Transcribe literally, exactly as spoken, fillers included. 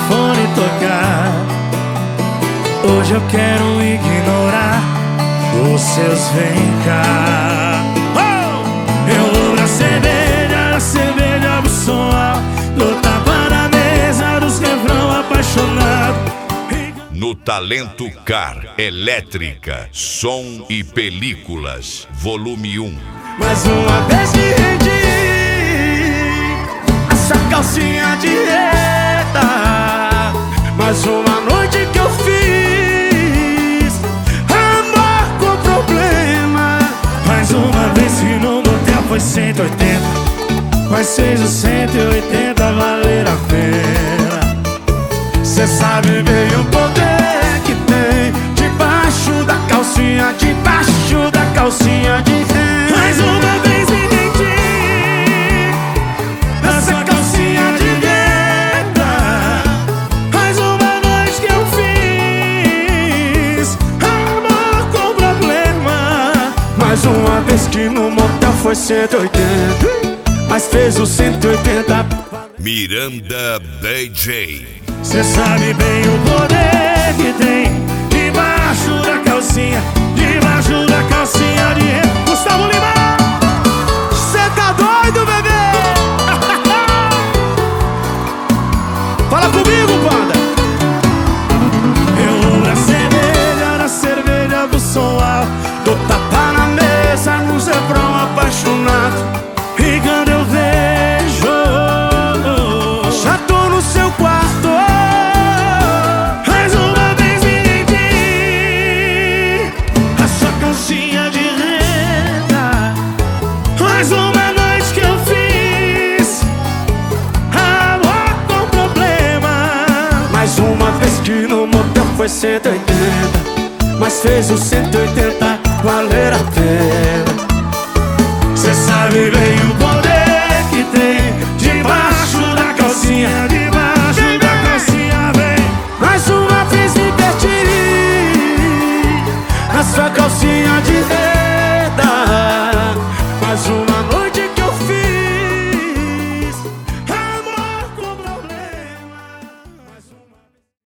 telefone tocar. Hoje eu quero ignorar os seus vem cá. Oh! Eu vou pra cerveja, a cerveja do som alto, tapa na mesa dos refrão apaixonado. No Talento Car, elétrica, som e películas, volume um. Mais uma vez me rendi, essa calcinha de reta. Mais uma noite que eu fiz amor com problema. Mais uma vez que no motel foi cento e oitenta, mas fez os cento e oitenta valer a pena. Cê sabe bem o poder que tem debaixo da calcinha, debaixo da calcinha de renda. Mais uma vez me rendi nessa calcinha de renda. Mais uma noite que eu fiz amor com problema. Mais uma vez que no motel foi cento e oitenta, mas fez o cento e oitenta. Miranda D J. Cê sabe bem o poder que tem debaixo da calcinha, debaixo da calcinha de renda. Gustavo Lima, cê tá doido, bebê? Fala comigo, banda. Eu vou na cerveja, na cerveja do som alto, dou tapa na mesa, no refrão apaixonado. E quando eu vejo, já tô no seu quarto. Mais uma noite que eu fiz amor com problema. Mais uma vez que no motel foi cento e oitenta, mas fez o cento e oitenta valer a pena. Cê sabe bem o poder que tem debaixo da calcinha, debaixo da calcinha, vem. Mais uma vez me perdi na sua calcinha de renda.